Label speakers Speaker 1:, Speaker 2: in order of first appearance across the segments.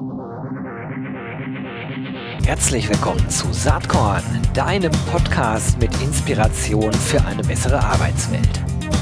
Speaker 1: Herzlich willkommen zu Saatkorn, deinem Podcast mit Inspiration für eine bessere Arbeitswelt.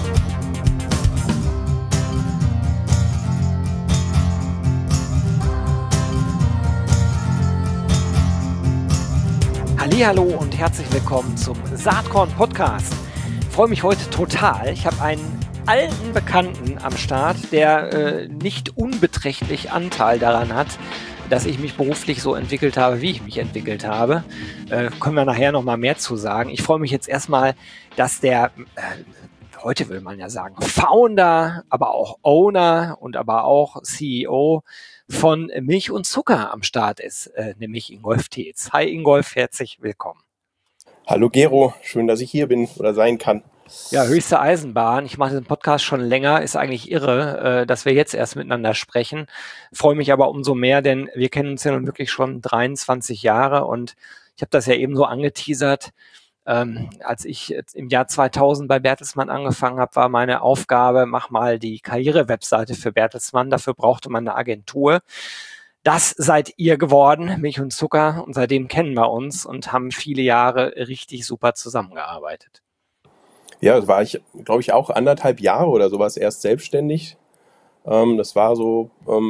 Speaker 1: Hallihallo und herzlich willkommen zum Saatkorn Podcast. Ich freue mich heute total. Ich habe einen alten Bekannten am Start, der nicht unbeträchtlich Anteil daran hat, dass ich mich beruflich so entwickelt habe, wie ich mich entwickelt habe. Können wir nachher noch mal mehr zu sagen. Ich freue mich jetzt erstmal, dass der, heute will man ja sagen, Founder, aber auch Owner und aber auch CEO von Milch und Zucker am Start ist, nämlich Ingolf Teetz. Hi Ingolf, herzlich willkommen.
Speaker 2: Hallo Gero, schön, dass ich hier bin oder sein kann.
Speaker 1: Ja, höchste Eisenbahn. Ich mache diesen Podcast schon länger. Ist eigentlich irre, dass wir jetzt erst miteinander sprechen. Freue mich aber umso mehr, denn wir kennen uns ja nun wirklich schon 23 Jahre und ich habe das ja eben so angeteasert. Als ich im Jahr 2000 bei Bertelsmann angefangen habe, war meine Aufgabe, mach mal die Karriere-Webseite für Bertelsmann. Dafür brauchte man eine Agentur. Das seid ihr geworden, Milch und Zucker. Und seitdem kennen wir uns und haben viele Jahre richtig super zusammengearbeitet.
Speaker 2: Ja, das war ich, glaube ich, auch 1,5 Jahre oder sowas erst selbstständig. Das war so,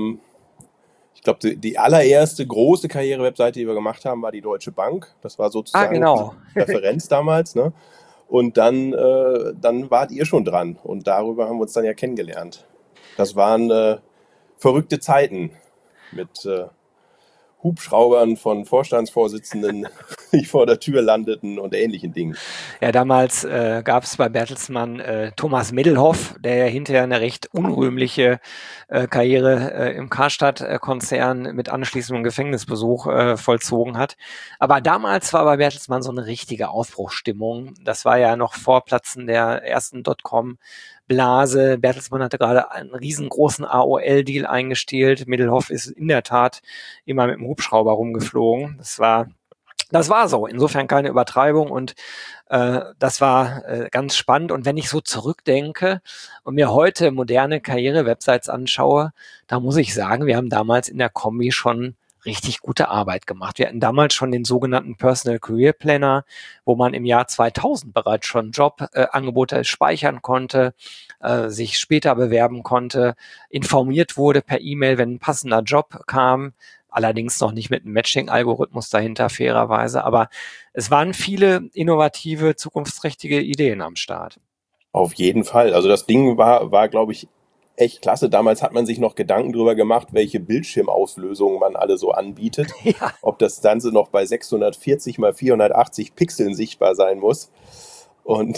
Speaker 2: ich glaube, die allererste große Karriere-Webseite, die wir gemacht haben, war die Deutsche Bank. Das war sozusagen
Speaker 1: Genau.
Speaker 2: die Referenz damals, ne? Und dann wart ihr schon dran und darüber haben wir uns dann ja kennengelernt. Das waren verrückte Zeiten mit Hubschraubern von Vorstandsvorsitzenden, die vor der Tür landeten und ähnlichen Dingen.
Speaker 1: Ja, damals gab es bei Bertelsmann Thomas Middelhoff, der ja hinterher eine recht unrühmliche Karriere im Karstadt-Konzern mit anschließendem Gefängnisbesuch vollzogen hat. Aber damals war bei Bertelsmann so eine richtige Aufbruchsstimmung. Das war ja noch vor Platzen der ersten Dotcom-Blase. Bertelsmann hatte gerade einen riesengroßen AOL-Deal eingestellt. Middelhoff ist in der Tat immer mit dem Hubschrauber rumgeflogen. Das war so. Insofern keine Übertreibung und das war ganz spannend. Und wenn ich so zurückdenke und mir heute moderne Karriere-Websites anschaue, da muss ich sagen, wir haben damals in der Kombi schon richtig gute Arbeit gemacht. Wir hatten damals schon den sogenannten Personal Career Planner, wo man im Jahr 2000 bereits schon Jobangebote speichern konnte, sich später bewerben konnte, informiert wurde per E-Mail, wenn ein passender Job kam. Allerdings noch nicht mit einem Matching-Algorithmus dahinter, fairerweise. Aber es waren viele innovative, zukunftsträchtige Ideen am Start.
Speaker 2: Auf jeden Fall. Also das Ding war, glaube ich, echt klasse. Damals hat man sich noch Gedanken darüber gemacht, welche Bildschirmauslösungen man alle so anbietet.
Speaker 1: Ja.
Speaker 2: Ob das Ganze noch bei 640 mal 480 Pixeln sichtbar sein muss. Und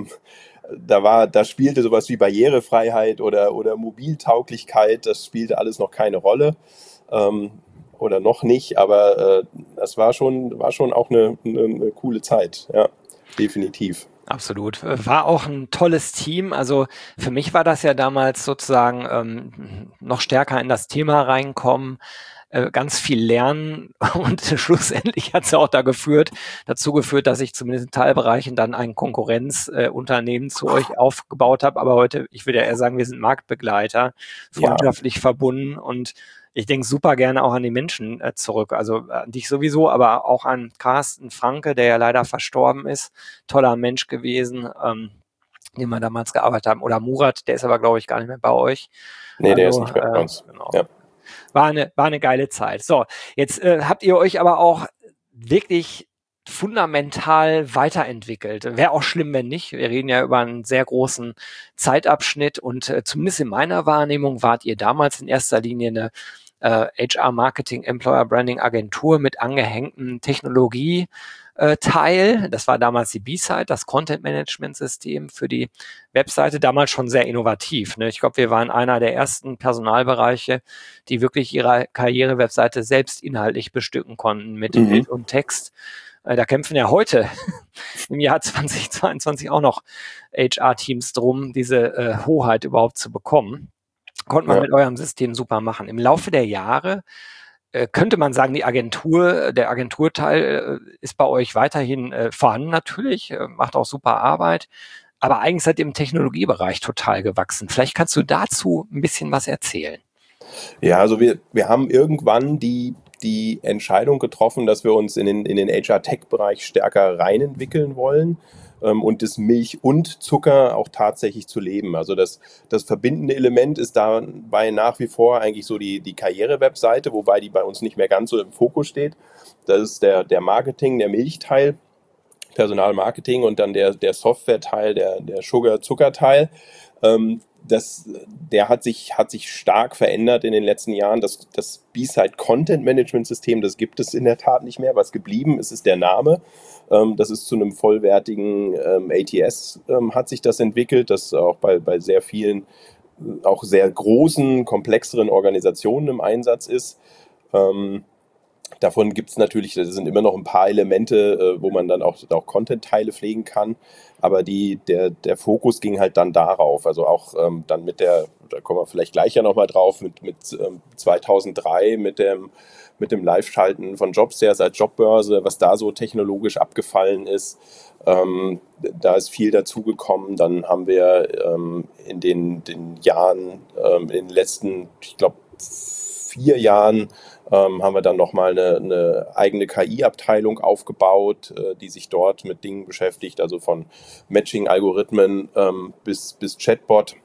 Speaker 2: da spielte sowas wie Barrierefreiheit oder Mobiltauglichkeit, das spielte alles noch keine Rolle. Oder noch nicht, aber das war schon auch eine coole Zeit, ja, definitiv.
Speaker 1: Absolut. War auch ein tolles Team. Also für mich war das ja damals sozusagen noch stärker in das Thema reinkommen, ganz viel lernen und schlussendlich hat es ja auch dazu geführt, dass ich zumindest in Teilbereichen dann ein Konkurrenzunternehmen zu euch aufgebaut habe. Aber heute, ich würde ja eher sagen, wir sind Marktbegleiter, freundschaftlich verbunden und ich denke super gerne auch an die Menschen zurück, also an dich sowieso, aber auch an Carsten Franke, der ja leider verstorben ist, toller Mensch gewesen, den wir damals gearbeitet haben, oder Murat, der ist aber, glaube ich, gar nicht mehr bei euch.
Speaker 2: Nee, der ist nicht mehr bei uns.
Speaker 1: Genau.
Speaker 2: Ja.
Speaker 1: War eine geile Zeit. So, jetzt habt ihr euch aber auch wirklich fundamental weiterentwickelt. Wäre auch schlimm, wenn nicht. Wir reden ja über einen sehr großen Zeitabschnitt und zumindest in meiner Wahrnehmung wart ihr damals in erster Linie eine HR Marketing Employer Branding Agentur mit angehängtem Technologie Teil. Das war damals die B-Site, das Content-Management-System für die Webseite, damals schon sehr innovativ. Ne? Ich glaube, wir waren einer der ersten Personalbereiche, die wirklich ihre Karriere-Webseite selbst inhaltlich bestücken konnten mit Bild und Text. Da kämpfen ja heute im Jahr 2022 auch noch HR-Teams drum, diese Hoheit überhaupt zu bekommen. Konnte man mit eurem System super machen. Im Laufe der Jahre könnte man sagen, der Agenturteil ist bei euch weiterhin vorhanden natürlich, macht auch super Arbeit, aber eigentlich seid ihr im Technologiebereich total gewachsen. Vielleicht kannst du dazu ein bisschen was erzählen.
Speaker 2: Ja, also wir haben irgendwann die Entscheidung getroffen, dass wir uns in den HR-Tech-Bereich stärker reinentwickeln wollen, und das Milch und Zucker auch tatsächlich zu leben. Also das verbindende Element ist dabei nach wie vor eigentlich so die Karriere-Webseite, wobei die bei uns nicht mehr ganz so im Fokus steht. Das ist der Marketing, der Milchteil, Personalmarketing, und dann der Software-Teil, der Sugar-Zucker-Teil. Der hat sich stark verändert in den letzten Jahren. Das B-Side Content Management System, das gibt es in der Tat nicht mehr. Was geblieben ist, ist der Name. Das ist zu einem vollwertigen ATS hat sich das entwickelt, das auch bei sehr vielen, auch sehr großen, komplexeren Organisationen im Einsatz ist. Davon gibt es natürlich, das sind immer noch ein paar Elemente, wo man dann auch Content-Teile pflegen kann, aber der Fokus ging halt dann darauf, also auch dann da kommen wir vielleicht gleich ja nochmal drauf, mit 2003, mit dem Live-Schalten von Jobstairs als Jobbörse, was da so technologisch abgefallen ist. Da ist viel dazugekommen. Dann haben wir in den Jahren, in den letzten, ich glaube, 4 Jahren, haben wir dann nochmal eine eigene KI-Abteilung aufgebaut, die sich dort mit Dingen beschäftigt, also von Matching-Algorithmen bis Chatbot,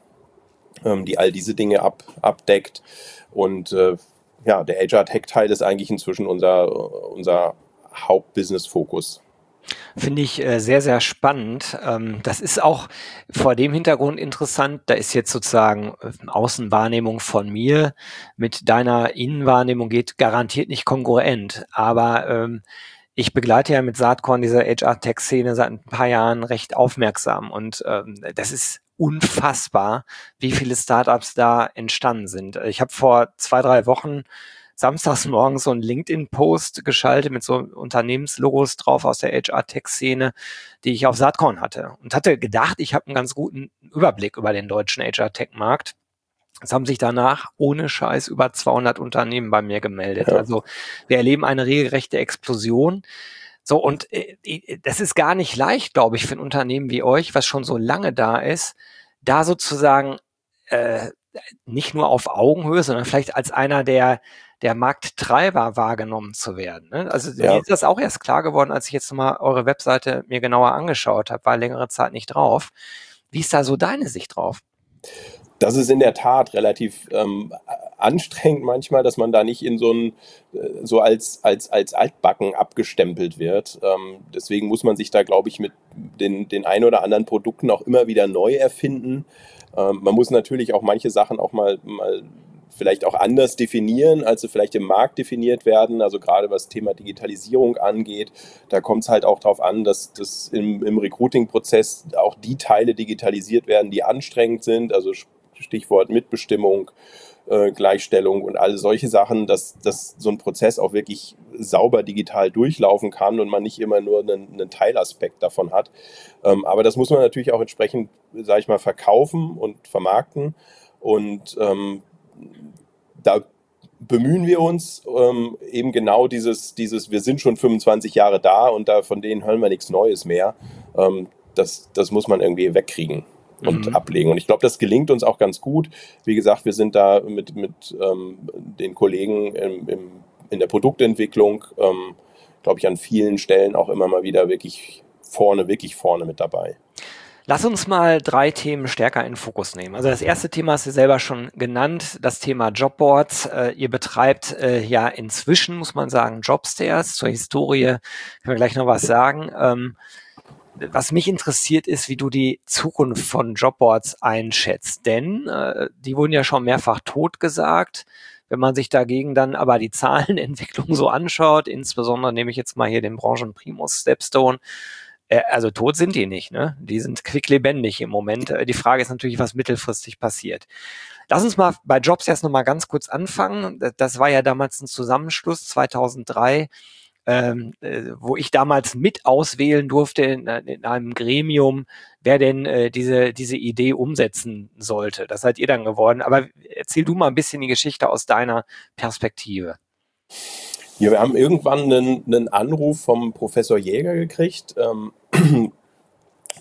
Speaker 2: die all diese Dinge abdeckt. Und ja, der HR-Tech-Teil ist eigentlich inzwischen unser Hauptbusiness-Fokus.
Speaker 1: Finde ich sehr, sehr spannend. Das ist auch vor dem Hintergrund interessant. Da ist jetzt sozusagen Außenwahrnehmung von mir mit deiner Innenwahrnehmung geht garantiert nicht kongruent. Aber ich begleite ja mit Saatkorn diese HR-Tech-Szene seit ein paar Jahren recht aufmerksam. Und das ist unfassbar, wie viele Startups da entstanden sind. Ich habe vor 2, 3 Wochen samstags morgens so einen LinkedIn-Post geschaltet mit so Unternehmenslogos drauf aus der HR-Tech-Szene, die ich auf Saatkorn hatte. Und hatte gedacht, ich habe einen ganz guten Überblick über den deutschen HR-Tech-Markt. Es haben sich danach ohne Scheiß über 200 Unternehmen bei mir gemeldet.
Speaker 2: Ja.
Speaker 1: Also wir erleben eine regelrechte Explosion. So, und das ist gar nicht leicht, glaube ich, für ein Unternehmen wie euch, was schon so lange da ist, da sozusagen äh, nicht nur auf Augenhöhe, sondern vielleicht als einer der Markttreiber wahrgenommen zu werden. Ne? Also mir
Speaker 2: Ja,
Speaker 1: ist das auch erst klar geworden, als ich jetzt mal eure Webseite mir genauer angeschaut habe, war längere Zeit nicht drauf. Wie ist da so deine Sicht drauf?
Speaker 2: das ist in der Tat relativ anstrengend manchmal, dass man da nicht in so als altbacken abgestempelt wird. Deswegen muss man sich da, glaube ich, mit den ein oder anderen Produkten auch immer wieder neu erfinden. Man muss natürlich auch manche Sachen auch mal vielleicht auch anders definieren, als sie vielleicht im Markt definiert werden. Also gerade was Thema Digitalisierung angeht, da kommt es halt auch darauf an, dass im Recruiting-Prozess auch die Teile digitalisiert werden, die anstrengend sind. Also Stichwort Mitbestimmung, Gleichstellung und alle solche Sachen, dass so ein Prozess auch wirklich sauber digital durchlaufen kann und man nicht immer nur einen Teilaspekt davon hat. Aber das muss man natürlich auch entsprechend, sage ich mal, verkaufen und vermarkten. Und da bemühen wir uns eben genau wir sind schon 25 Jahre da und von denen hören wir nichts Neues mehr. Das muss man irgendwie wegkriegen und
Speaker 1: Mhm.
Speaker 2: ablegen. Und ich glaube, das gelingt uns auch ganz gut. Wie gesagt, wir sind da mit den Kollegen in der Produktentwicklung, glaube ich, an vielen Stellen auch immer mal wieder wirklich vorne mit dabei.
Speaker 1: Lass uns mal 3 Themen stärker in den Fokus nehmen. Also das erste Thema hast du selber schon genannt, das Thema Jobboards. Ihr betreibt ja inzwischen, muss man sagen, Jobstairs. Zur Historie können wir gleich noch was sagen. Was mich interessiert ist, wie du die Zukunft von Jobboards einschätzt. Denn die wurden ja schon mehrfach totgesagt. Wenn man sich dagegen dann aber die Zahlenentwicklung so anschaut, insbesondere nehme ich jetzt mal hier den Branchenprimus Stepstone, also tot sind die nicht, ne? Die sind quicklebendig im Moment. Die Frage ist natürlich, was mittelfristig passiert. Lass uns mal bei Jobs erst noch mal ganz kurz anfangen. Das war ja damals ein Zusammenschluss 2003, wo ich damals mit auswählen durfte in einem Gremium, wer denn diese Idee umsetzen sollte. Das seid ihr dann geworden. Aber erzähl du mal ein bisschen die Geschichte aus deiner Perspektive.
Speaker 2: Ja, wir haben irgendwann einen Anruf vom Professor Jäger gekriegt,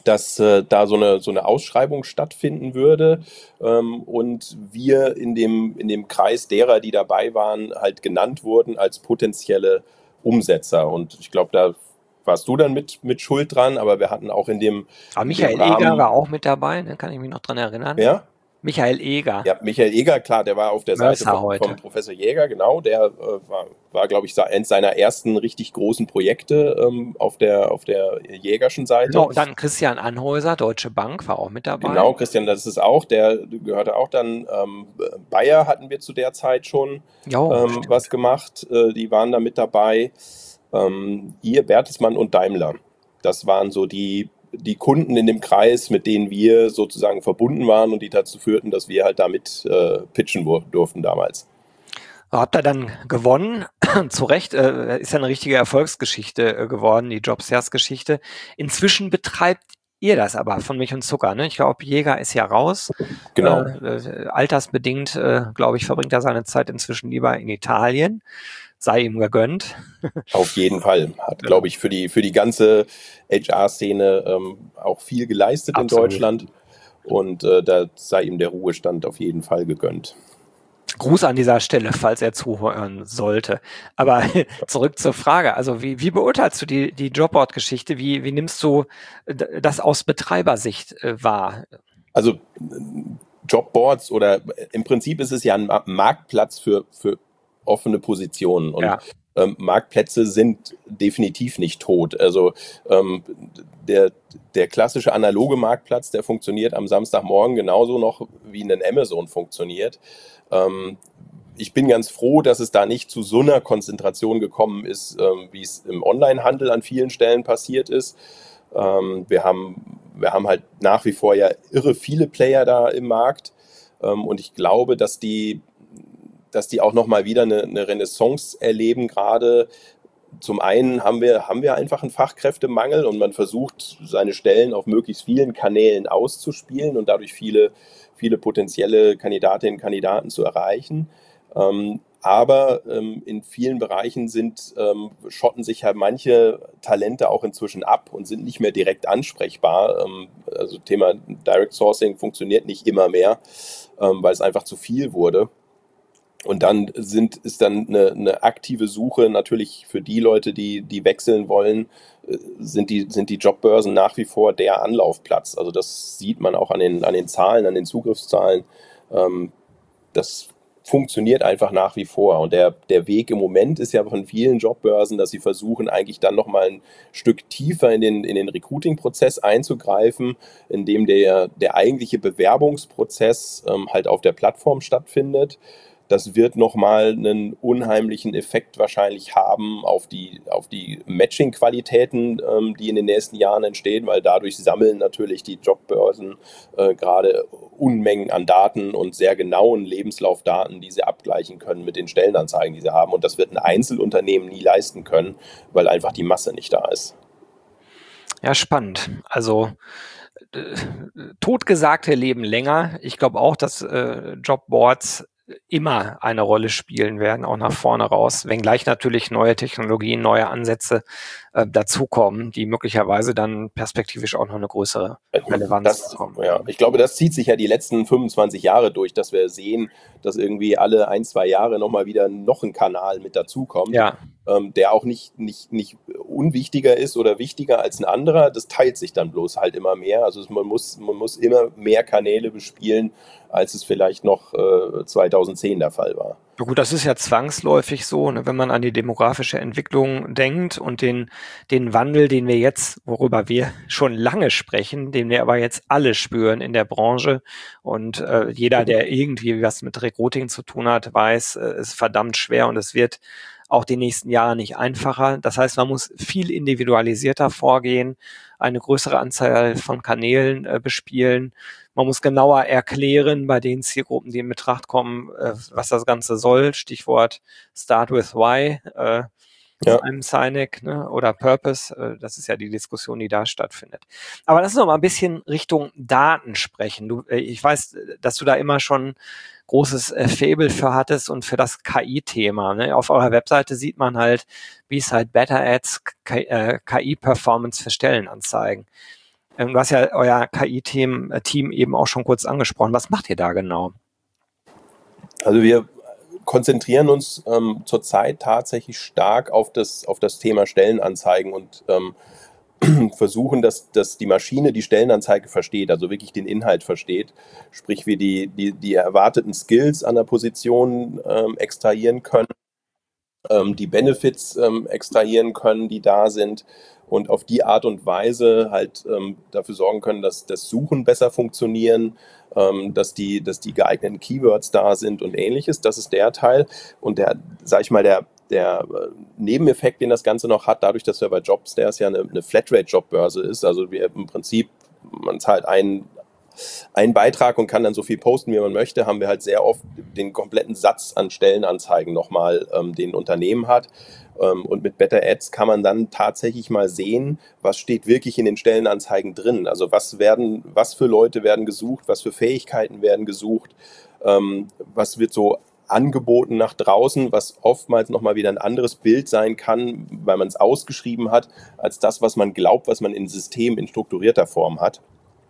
Speaker 2: dass da so eine Ausschreibung stattfinden würde, und wir in dem Kreis derer, die dabei waren, halt genannt wurden als potenzielle Umsetzer. Und ich glaube, da warst du dann mit Schuld dran, aber wir hatten auch
Speaker 1: Aber
Speaker 2: in dem
Speaker 1: Michael Eger
Speaker 2: Rahmen,
Speaker 1: war auch mit dabei, ne? Kann ich mich noch dran erinnern.
Speaker 2: ja,
Speaker 1: Michael Eger,
Speaker 2: ja, Michael Eger, klar, der war auf der Seite
Speaker 1: Mercer
Speaker 2: vom
Speaker 1: heute.
Speaker 2: Professor Jäger, genau, der war glaube ich, eins seiner ersten richtig großen Projekte auf der Jägerschen
Speaker 1: Genau,
Speaker 2: Seite.
Speaker 1: und dann Christian Anhäuser, Deutsche Bank, war auch mit dabei.
Speaker 2: Genau, Christian, das ist auch, der gehörte auch dann, Bayer hatten wir zu der Zeit schon
Speaker 1: Jo,
Speaker 2: was
Speaker 1: stimmt.
Speaker 2: gemacht, die waren da mit dabei. Ihr, Bertelsmann und Daimler, das waren so die Kunden in dem Kreis, mit denen wir sozusagen verbunden waren und die dazu führten, dass wir halt damit pitchen durften damals.
Speaker 1: Habt ihr dann gewonnen? Zu Recht, ist ja eine richtige Erfolgsgeschichte geworden, die Jobstairs-Geschichte. Inzwischen betreibt ihr das aber von Milch und Zucker, ne? Ich glaube, Jäger ist ja raus.
Speaker 2: Genau,
Speaker 1: Altersbedingt, glaube ich, verbringt er seine Zeit inzwischen lieber in Italien. Sei ihm gegönnt.
Speaker 2: auf jeden Fall. Hat,
Speaker 1: Ja,
Speaker 2: glaube ich, für die ganze HR-Szene auch viel geleistet in
Speaker 1: absolut.
Speaker 2: Deutschland. Und da sei ihm der Ruhestand auf jeden Fall gegönnt.
Speaker 1: Gruß an dieser Stelle, falls er zuhören sollte. Aber zurück zur Frage. Also wie beurteilst du die Jobboard-Geschichte? Wie nimmst du das aus Betreibersicht wahr?
Speaker 2: Also Jobboards oder im Prinzip ist es ja ein Marktplatz für offene Positionen und
Speaker 1: Ja,
Speaker 2: Marktplätze sind definitiv nicht tot. Also ähm, der, der klassische analoge Marktplatz, der funktioniert am Samstagmorgen genauso noch wie ein Amazon funktioniert. Ähm, ich bin ganz froh, dass es da nicht zu so einer Konzentration gekommen ist, wie es im Onlinehandel an vielen Stellen passiert ist. Wir haben halt nach wie vor ja irre viele Player da im Markt, und ich glaube, dass die auch nochmal wieder eine Renaissance erleben gerade. Zum einen haben wir einfach einen Fachkräftemangel und man versucht, seine Stellen auf möglichst vielen Kanälen auszuspielen und dadurch viele potenzielle Kandidatinnen und Kandidaten zu erreichen. Aber in vielen Bereichen schotten sich halt manche Talente auch inzwischen ab und sind nicht mehr direkt ansprechbar. Also Thema Direct Sourcing funktioniert nicht immer mehr, weil es einfach zu viel wurde. Und dann ist dann eine aktive Suche natürlich für die Leute, die wechseln wollen, sind die Jobbörsen nach wie vor der Anlaufplatz. Also das sieht man auch an den Zahlen, an den Zugriffszahlen. Das funktioniert einfach nach wie vor. Und der Weg im Moment ist ja von vielen Jobbörsen, dass sie versuchen, eigentlich dann nochmal ein Stück tiefer in den Recruiting-Prozess einzugreifen, indem der eigentliche Bewerbungsprozess halt auf der Plattform stattfindet. Das wird nochmal einen unheimlichen Effekt wahrscheinlich haben auf die Matching-Qualitäten, die in den nächsten Jahren entstehen, weil dadurch sammeln natürlich die Jobbörsen gerade Unmengen an Daten und sehr genauen Lebenslaufdaten, die sie abgleichen können mit den Stellenanzeigen, die sie haben. Und das wird ein Einzelunternehmen nie leisten können, weil einfach die Masse nicht da ist.
Speaker 1: ja, spannend. Also Totgesagte leben länger. Ich glaube auch, dass Jobboards immer eine Rolle spielen werden, auch nach vorne raus, wenngleich natürlich neue Technologien, neue Ansätze dazukommen, die möglicherweise dann perspektivisch auch noch eine größere Relevanz bekommen
Speaker 2: Ja,
Speaker 1: werden.
Speaker 2: ich glaube, das zieht sich ja die letzten 25 Jahre durch, dass wir sehen, dass irgendwie alle ein, zwei Jahre nochmal wieder noch ein Kanal mit dazukommt,
Speaker 1: Ja,
Speaker 2: der auch nicht unwichtiger ist oder wichtiger als ein anderer. Das teilt sich dann bloß halt immer mehr. Also man muss immer mehr Kanäle bespielen, als es vielleicht noch 2010 der Fall war.
Speaker 1: ja gut, das ist ja zwangsläufig so, ne, wenn man an die demografische Entwicklung denkt und den Wandel, den wir jetzt, worüber wir schon lange sprechen, den wir aber jetzt alle spüren in der Branche. Und jeder, der irgendwie was mit Recruiting zu tun hat, weiß, es ist verdammt schwer und es wird auch die nächsten Jahre nicht einfacher. Das heißt, man muss viel individualisierter vorgehen, eine größere Anzahl von Kanälen bespielen. Man muss genauer erklären bei den Zielgruppen, die in Betracht kommen, was das Ganze soll. Stichwort Start with Why,
Speaker 2: Ja,
Speaker 1: Simon Sinek, ne, oder Purpose. Das ist ja die Diskussion, die da stattfindet. Aber lass uns noch mal ein bisschen Richtung Daten sprechen. Ich weiß, dass du da immer schon großes Faible für hattest und für das KI-Thema. Ne? Auf eurer Webseite sieht man halt, wie es halt Better Ads, KI-Performance für Stellenanzeigen. Du hast ja euer KI-Team Team eben auch schon kurz angesprochen. Was macht ihr da genau?
Speaker 2: Also wir konzentrieren uns zurzeit tatsächlich stark auf das Thema Stellenanzeigen und versuchen, dass die Maschine die Stellenanzeige versteht, also wirklich den Inhalt versteht, sprich wir die erwarteten Skills an der Position extrahieren können, die Benefits extrahieren können, die da sind und auf die Art und Weise halt dafür sorgen können, dass das Suchen besser funktionieren, dass die geeigneten Keywords da sind und ähnliches. Das ist der Teil. Und der, sag ich mal, der Nebeneffekt, den das Ganze noch hat, dadurch, dass wir bei Jobstairs ja eine Flatrate-Jobbörse ist, also wir im Prinzip, man zahlt einen Beitrag und kann dann so viel posten, wie man möchte, haben wir halt sehr oft den kompletten Satz an Stellenanzeigen nochmal, den ein Unternehmen hat. Und mit Better Ads kann man dann tatsächlich mal sehen, was steht wirklich in den Stellenanzeigen drin. Also was für Leute werden gesucht, was für Fähigkeiten werden gesucht, was wird so angeboten nach draußen, was oftmals nochmal wieder ein anderes Bild sein kann, weil man es ausgeschrieben hat, als das, was man glaubt, was man im System in strukturierter Form hat.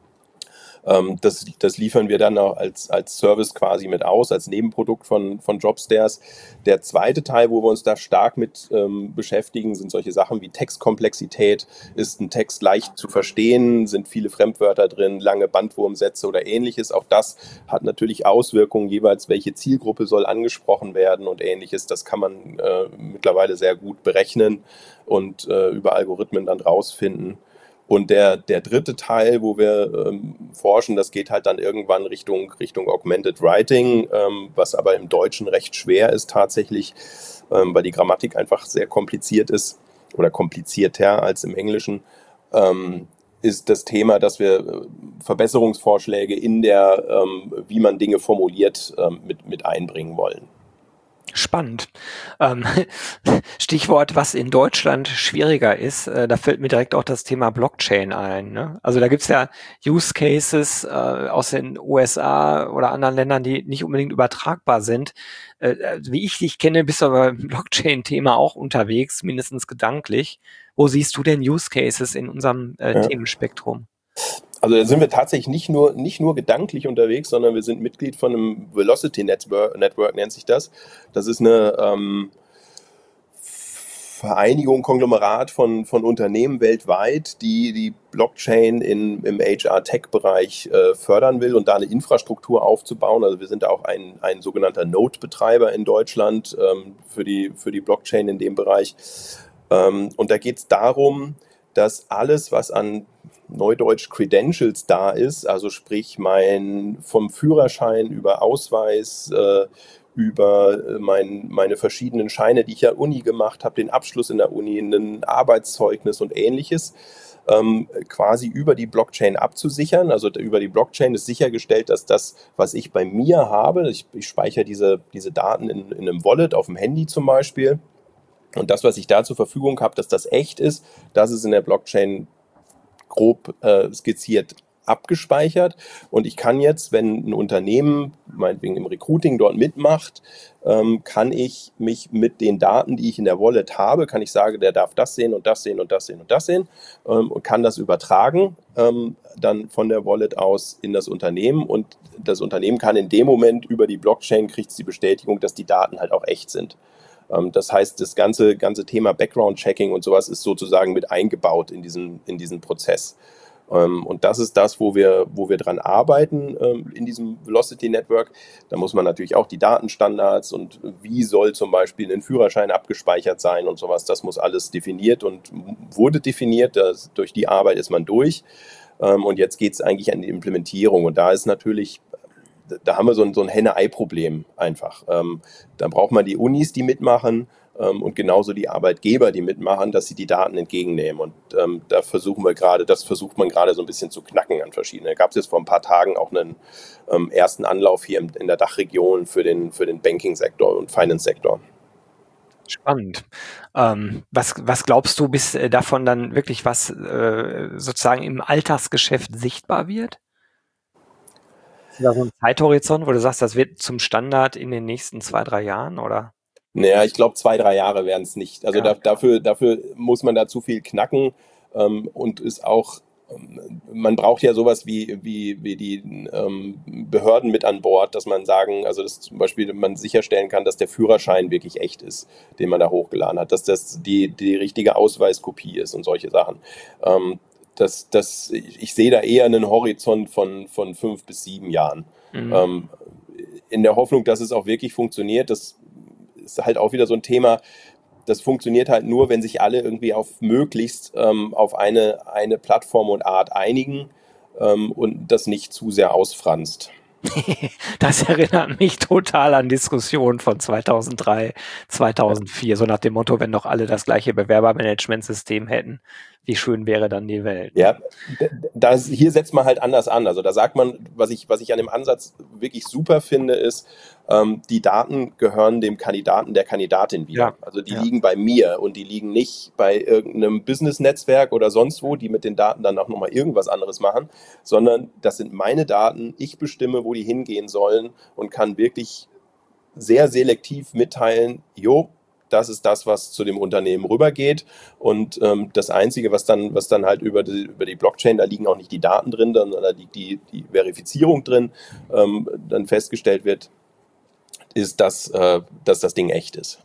Speaker 2: Das liefern wir dann auch als Service quasi mit aus, als Nebenprodukt von Jobstairs. Der zweite Teil, wo wir uns da stark mit beschäftigen, sind solche Sachen wie Textkomplexität. Ist ein Text leicht zu verstehen? Sind viele Fremdwörter drin? Lange Bandwurmsätze oder ähnliches? Auch das hat natürlich Auswirkungen jeweils, welche Zielgruppe soll angesprochen werden und ähnliches. Das kann man mittlerweile sehr gut berechnen und über Algorithmen dann rausfinden. Und der dritte Teil, wo wir forschen, das geht halt dann irgendwann Richtung Augmented Writing, was aber im Deutschen recht schwer ist tatsächlich, weil die Grammatik einfach sehr kompliziert ist oder komplizierter als im Englischen, ist das Thema, dass wir Verbesserungsvorschläge in der, wie man Dinge formuliert, mit einbringen wollen.
Speaker 1: Spannend. Ähm, Stichwort, was in Deutschland schwieriger ist, da fällt mir direkt auch das Thema Blockchain ein. Ne? Also da gibt's ja Use Cases aus den USA oder anderen Ländern, die nicht unbedingt übertragbar sind. Wie ich dich kenne, bist du aber im Blockchain-Thema auch unterwegs, mindestens gedanklich. Wo siehst du denn Use Cases in unserem
Speaker 2: Ja.
Speaker 1: Themenspektrum?
Speaker 2: Also da sind wir tatsächlich nicht nur gedanklich unterwegs, sondern wir sind Mitglied von einem Velocity Network nennt sich das. Das ist eine Vereinigung, Konglomerat von Unternehmen weltweit, die Blockchain im HR-Tech-Bereich fördern will und da eine Infrastruktur aufzubauen. Also wir sind auch ein sogenannter Node-Betreiber in Deutschland für die Blockchain in dem Bereich. Und da geht es darum, dass alles, was an Neudeutsch Credentials da ist, also sprich vom Führerschein über Ausweis, über meine verschiedenen Scheine, die ich ja Uni gemacht habe, den Abschluss in der Uni, ein Arbeitszeugnis und ähnliches, quasi über die Blockchain abzusichern. Also über die Blockchain ist sichergestellt, dass das, was ich bei mir habe, ich speichere diese Daten in einem Wallet auf dem Handy zum Beispiel, und das, was ich da zur Verfügung habe, dass das echt ist, das ist in der Blockchain grob skizziert abgespeichert. Und ich kann jetzt, wenn ein Unternehmen, meinetwegen im Recruiting dort mitmacht, kann ich mich mit den Daten, die ich in der Wallet habe, kann ich sagen, der darf das sehen und das sehen und das sehen und das sehen und kann das übertragen dann von der Wallet aus in das Unternehmen. Und das Unternehmen kann in dem Moment über die Blockchain, kriegt es die Bestätigung, dass die Daten halt auch echt sind. Das heißt, das ganze Thema Background-Checking und sowas ist sozusagen mit eingebaut in diesen Prozess. Und das ist das, wo wir dran arbeiten in diesem Velocity Network. Da muss man natürlich auch die Datenstandards und wie soll zum Beispiel ein Führerschein abgespeichert sein und sowas, das muss alles definiert und wurde definiert. Durch die Arbeit ist man durch. Und jetzt geht es eigentlich an die Implementierung. Und da ist natürlich, da haben wir so ein Henne-Ei-Problem einfach. Da braucht man die Unis, die mitmachen und genauso die Arbeitgeber, die mitmachen, dass sie die Daten entgegennehmen. Und das versucht man gerade so ein bisschen zu knacken an verschiedenen. Da gab es jetzt vor ein paar Tagen auch einen ersten Anlauf hier in der Dachregion für den Banking-Sektor und Finance-Sektor.
Speaker 1: Spannend. Was glaubst du, bis davon dann wirklich was sozusagen im Alltagsgeschäft sichtbar wird? Ist da so ein Zeithorizont, wo du sagst, das wird zum Standard in den nächsten 2, 3 Jahren, oder?
Speaker 2: Naja, ich glaube, 2, 3 Jahre werden es nicht. Also
Speaker 1: Ja.
Speaker 2: dafür muss man da zu viel knacken und ist auch man braucht ja sowas wie die Behörden mit an Bord, dass man sagen, also dass zum Beispiel man sicherstellen kann, dass der Führerschein wirklich echt ist, den man da hochgeladen hat, dass das die richtige Ausweiskopie ist und solche Sachen. Ich sehe da eher einen Horizont von 5 bis 7 Jahren.
Speaker 1: Mhm.
Speaker 2: Ähm, in der Hoffnung, dass es auch wirklich funktioniert. Das ist halt auch wieder so ein Thema, das funktioniert halt nur, wenn sich alle irgendwie auf möglichst auf eine Plattform und Art einigen und das nicht zu sehr ausfranst.
Speaker 1: Das erinnert mich total an Diskussionen von 2003, 2004, so nach dem Motto, wenn doch alle das gleiche Bewerbermanagementsystem hätten, wie schön wäre dann die Welt. Ne?
Speaker 2: Ja, hier setzt man halt anders an. Also da sagt man, was ich an dem Ansatz wirklich super finde, ist, die Daten gehören dem Kandidaten, der Kandidatin wieder.
Speaker 1: Ja,
Speaker 2: Also die
Speaker 1: ja.
Speaker 2: liegen bei mir und die liegen nicht bei irgendeinem Business-Netzwerk oder sonst wo, die mit den Daten dann auch nochmal irgendwas anderes machen, sondern das sind meine Daten. Ich bestimme, wo die hingehen sollen und kann wirklich sehr selektiv mitteilen, jo, das ist das, was zu dem Unternehmen rübergeht. Und das Einzige, was dann halt über die Blockchain, da liegen auch nicht die Daten drin, da liegt die Verifizierung drin, dann festgestellt wird, ist, dass das Ding echt ist.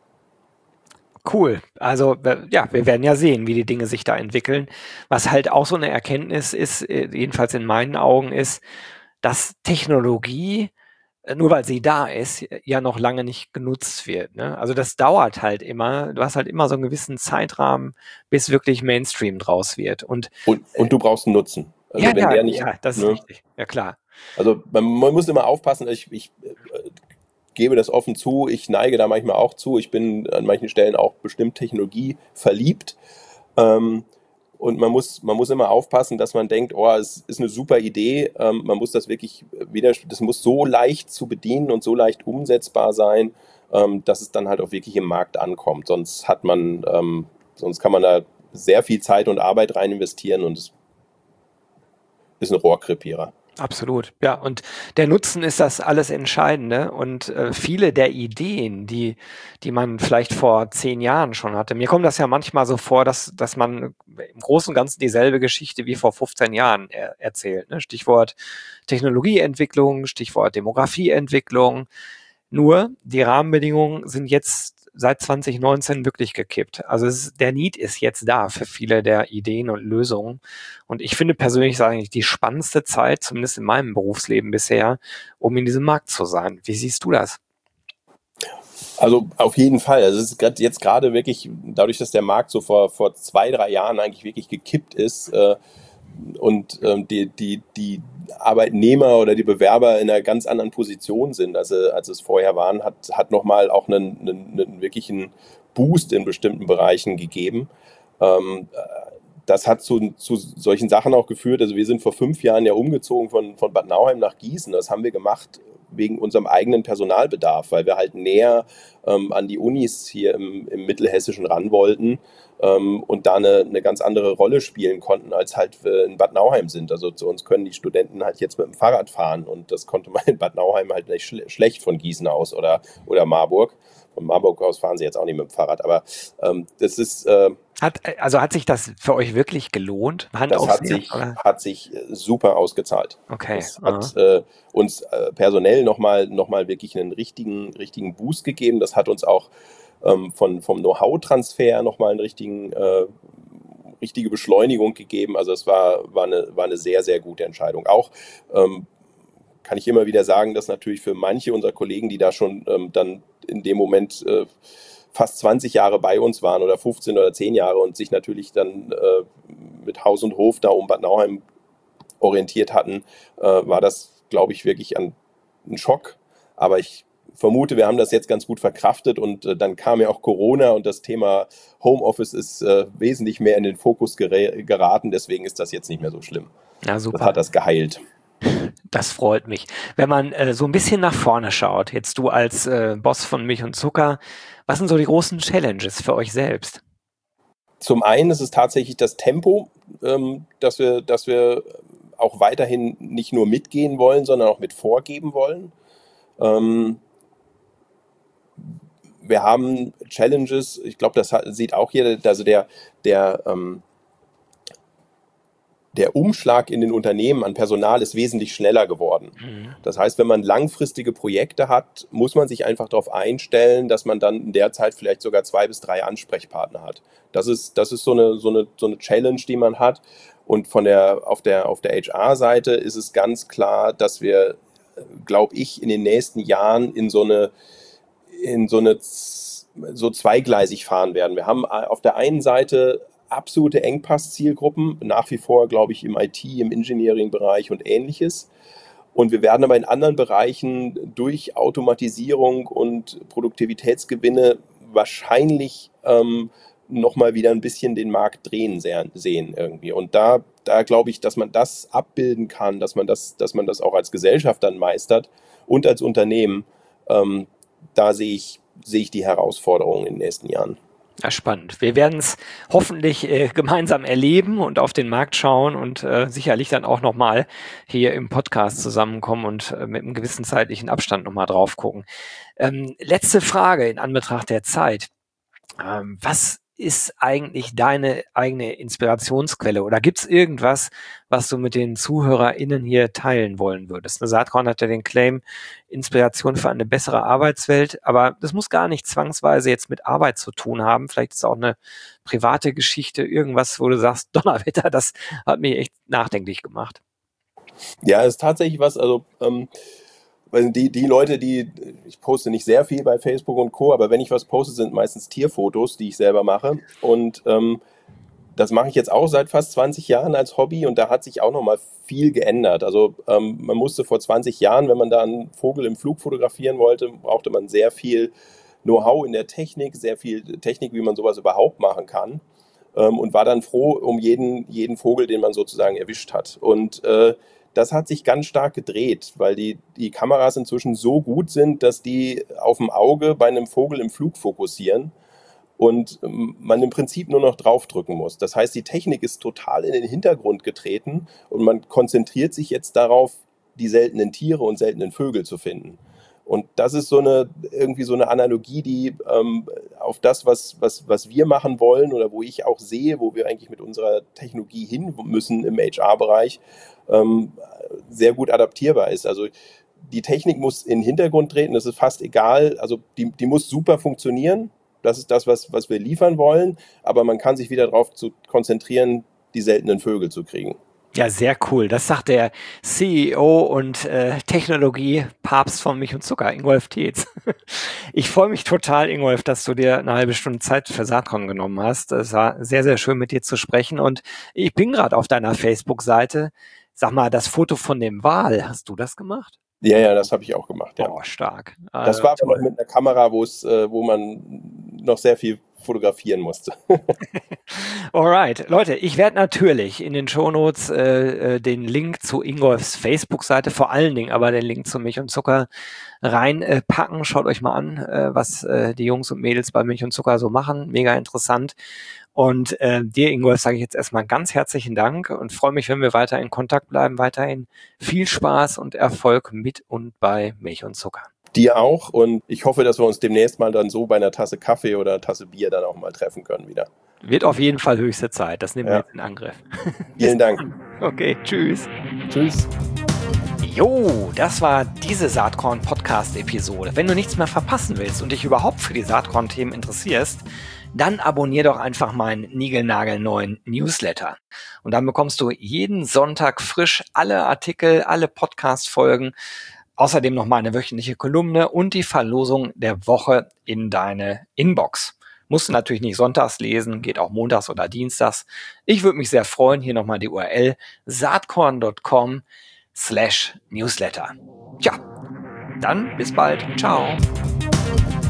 Speaker 1: Cool. Also ja, wir werden ja sehen, wie die Dinge sich da entwickeln. Was halt auch so eine Erkenntnis ist, jedenfalls in meinen Augen, ist, dass Technologie, nur weil sie da ist, ja noch lange nicht genutzt wird. Ne? Also das dauert halt immer. Du hast halt immer so einen gewissen Zeitrahmen, bis wirklich Mainstream draus wird. Und
Speaker 2: Und du brauchst einen Nutzen.
Speaker 1: ja,
Speaker 2: Also wenn
Speaker 1: ja,
Speaker 2: der nicht,
Speaker 1: ja, das ist
Speaker 2: ne?
Speaker 1: richtig. Ja, klar.
Speaker 2: Also man muss immer aufpassen, ich gebe das offen zu, ich neige da manchmal auch zu, ich bin an manchen Stellen auch bestimmt Technologie verliebt. Ähm, und man muss immer aufpassen, dass man denkt, oh, es ist eine super Idee. Man muss das wirklich wieder, das muss so leicht zu bedienen und so leicht umsetzbar sein, dass es dann halt auch wirklich im Markt ankommt. Sonst kann man da sehr viel Zeit und Arbeit rein investieren und es ist ein Rohrkrepierer.
Speaker 1: Absolut, ja. Und der Nutzen ist das alles Entscheidende. Und viele der Ideen, die man vielleicht vor 10 Jahren schon hatte, mir kommt das ja manchmal so vor, dass man im Großen und Ganzen dieselbe Geschichte wie vor 15 Jahren erzählt. Ne? Stichwort Technologieentwicklung, Stichwort Demografieentwicklung. Nur die Rahmenbedingungen sind jetzt seit 2019 wirklich gekippt. Also der Need ist jetzt da für viele der Ideen und Lösungen. Und ich finde persönlich, ist eigentlich die spannendste Zeit, zumindest in meinem Berufsleben bisher, um in diesem Markt zu sein. Wie siehst du das?
Speaker 2: Also auf jeden Fall. Also es ist jetzt gerade wirklich, dadurch, dass der Markt so vor 2, 3 Jahren eigentlich wirklich gekippt ist und die Arbeitnehmer oder die Bewerber in einer ganz anderen Position sind, als es vorher waren, hat nochmal auch einen wirklichen Boost in bestimmten Bereichen gegeben. Ähm, Das hat zu solchen Sachen auch geführt. Also wir sind vor 5 Jahren ja umgezogen von Bad Nauheim nach Gießen. Das haben wir gemacht wegen unserem eigenen Personalbedarf, weil wir halt näher an die Unis hier im Mittelhessischen ran wollten und da eine ganz andere Rolle spielen konnten, als halt wir in Bad Nauheim sind. Also zu uns können die Studenten halt jetzt mit dem Fahrrad fahren und das konnte man in Bad Nauheim halt nicht schlecht von Gießen aus oder Marburg. Von Marburg aus fahren sie jetzt auch nicht mit dem Fahrrad, aber das ist
Speaker 1: Hat sich das für euch wirklich gelohnt? Hand
Speaker 2: das
Speaker 1: aufs Herz, oder?
Speaker 2: hat sich super ausgezahlt.
Speaker 1: Okay.
Speaker 2: Das hat uns personell noch mal wirklich einen richtigen Boost gegeben. Das hat uns auch vom Know-how-Transfer noch mal richtige Beschleunigung gegeben. Also es war eine sehr, sehr gute Entscheidung. Auch kann ich immer wieder sagen, dass natürlich für manche unserer Kollegen, die da schon dann in dem Moment fast 20 Jahre bei uns waren oder 15 oder 10 Jahre und sich natürlich dann mit Haus und Hof da um Bad Nauheim orientiert hatten, war das, glaube ich, wirklich ein Schock. Aber ich vermute, wir haben das jetzt ganz gut verkraftet und dann kam ja auch Corona und das Thema Homeoffice ist wesentlich mehr in den Fokus geraten. Deswegen ist das jetzt nicht mehr so schlimm.
Speaker 1: Ja,
Speaker 2: Das
Speaker 1: super.
Speaker 2: hat das geheilt.
Speaker 1: Das freut mich. Wenn man so ein bisschen nach vorne schaut, jetzt du als Boss von Milch und Zucker, was sind so die großen Challenges für euch selbst?
Speaker 2: Zum einen ist es tatsächlich das Tempo, dass wir auch weiterhin nicht nur mitgehen wollen, sondern auch mit vorgeben wollen. Ähm, Wir haben Challenges, ich glaube, sieht auch jeder, also der der Umschlag in den Unternehmen an Personal ist wesentlich schneller geworden.
Speaker 1: Mhm.
Speaker 2: Das heißt, wenn man langfristige Projekte hat, muss man sich einfach darauf einstellen, dass man dann in der Zeit vielleicht sogar 2 bis 3 Ansprechpartner hat. Das ist so eine Challenge, die man hat. Und auf der HR-Seite ist es ganz klar, dass wir, glaube ich, in den nächsten Jahren so zweigleisig fahren werden. Wir haben auf der einen Seite absolute Engpass-Zielgruppen, nach wie vor, glaube ich, im IT, im Engineering-Bereich und Ähnliches. Und wir werden aber in anderen Bereichen durch Automatisierung und Produktivitätsgewinne wahrscheinlich nochmal wieder ein bisschen den Markt drehen sehen irgendwie. Und da glaube ich, dass man das abbilden kann, dass man das auch als Gesellschaft dann meistert und als Unternehmen. Da sehe ich die Herausforderungen in den nächsten Jahren.
Speaker 1: Ja, spannend. Wir werden es hoffentlich gemeinsam erleben und auf den Markt schauen und sicherlich dann auch nochmal hier im Podcast zusammenkommen und mit einem gewissen zeitlichen Abstand nochmal drauf gucken. Letzte Frage in Anbetracht der Zeit. Was ist eigentlich deine eigene Inspirationsquelle? Oder gibt es irgendwas, was du mit den ZuhörerInnen hier teilen wollen würdest? Saatkorn hat ja den Claim, Inspiration für eine bessere Arbeitswelt, aber das muss gar nicht zwangsweise jetzt mit Arbeit zu tun haben. Vielleicht ist es auch eine private Geschichte, irgendwas, wo du sagst, Donnerwetter, das hat mich echt nachdenklich gemacht.
Speaker 2: Ja, es ist tatsächlich was, also weil die Leute, ich poste nicht sehr viel bei Facebook und Co., aber wenn ich was poste, sind meistens Tierfotos, die ich selber mache. Und das mache ich jetzt auch seit fast 20 Jahren als Hobby und da hat sich auch nochmal viel geändert. Also man musste vor 20 Jahren, wenn man da einen Vogel im Flug fotografieren wollte, brauchte man sehr viel Know-how in der Technik, sehr viel Technik, wie man sowas überhaupt machen kann. Und war dann froh um jeden Vogel, den man sozusagen erwischt hat. Und das hat sich ganz stark gedreht, weil die Kameras inzwischen so gut sind, dass die auf dem Auge bei einem Vogel im Flug fokussieren und man im Prinzip nur noch draufdrücken muss. Das heißt, die Technik ist total in den Hintergrund getreten und man konzentriert sich jetzt darauf, die seltenen Tiere und seltenen Vögel zu finden. Und das ist irgendwie so eine Analogie, die auf das, was wir machen wollen oder wo ich auch sehe, wo wir eigentlich mit unserer Technologie hin müssen im HR-Bereich, sehr gut adaptierbar ist. Also die Technik muss in den Hintergrund treten, das ist fast egal. Also die muss super funktionieren. Das ist das, was wir liefern wollen. Aber man kann sich wieder darauf zu konzentrieren, die seltenen Vögel zu kriegen.
Speaker 1: Ja, sehr cool. Das sagt der CEO und Technologie-Papst von Milch und Zucker, Ingolf Tietz. Ich freue mich total, Ingolf, dass du dir eine halbe Stunde Zeit für Saatkorn genommen hast. Es war sehr, sehr schön, mit dir zu sprechen. Und ich bin gerade auf deiner Facebook-Seite. Sag mal, das Foto von dem Wal, hast du das gemacht?
Speaker 2: Ja, das habe ich auch gemacht, ja.
Speaker 1: Oh, stark.
Speaker 2: Das war aber noch mit einer Kamera, wo man noch sehr viel fotografieren musste.
Speaker 1: Alright, Leute, ich werde natürlich in den Shownotes den Link zu Ingolfs Facebook-Seite, vor allen Dingen aber den Link zu Milch und Zucker reinpacken. Schaut euch mal an, was die Jungs und Mädels bei Milch und Zucker so machen. Mega interessant. Und dir, Ingolf, sage ich jetzt erstmal ganz herzlichen Dank und freue mich, wenn wir weiter in Kontakt bleiben. Weiterhin viel Spaß und Erfolg mit und bei Milch und Zucker.
Speaker 2: Dir auch und ich hoffe, dass wir uns demnächst mal dann so bei einer Tasse Kaffee oder einer Tasse Bier dann auch mal treffen können wieder.
Speaker 1: Wird auf jeden Fall höchste Zeit. Das nehmen wir jetzt in Angriff.
Speaker 2: Vielen Dank.
Speaker 1: Okay, tschüss.
Speaker 2: Tschüss.
Speaker 1: Jo, das war diese Saatkorn-Podcast-Episode. Wenn du nichts mehr verpassen willst und dich überhaupt für die Saatkorn-Themen interessierst, dann abonnier doch einfach meinen niegelnagelneuen Newsletter. Und dann bekommst du jeden Sonntag frisch alle Artikel, alle Podcast-Folgen, außerdem noch mal eine wöchentliche Kolumne und die Verlosung der Woche in deine Inbox. Musst du natürlich nicht sonntags lesen, geht auch montags oder dienstags. Ich würde mich sehr freuen, hier nochmal die URL saatkorn.com/newsletter. Tja, dann bis bald. Ciao.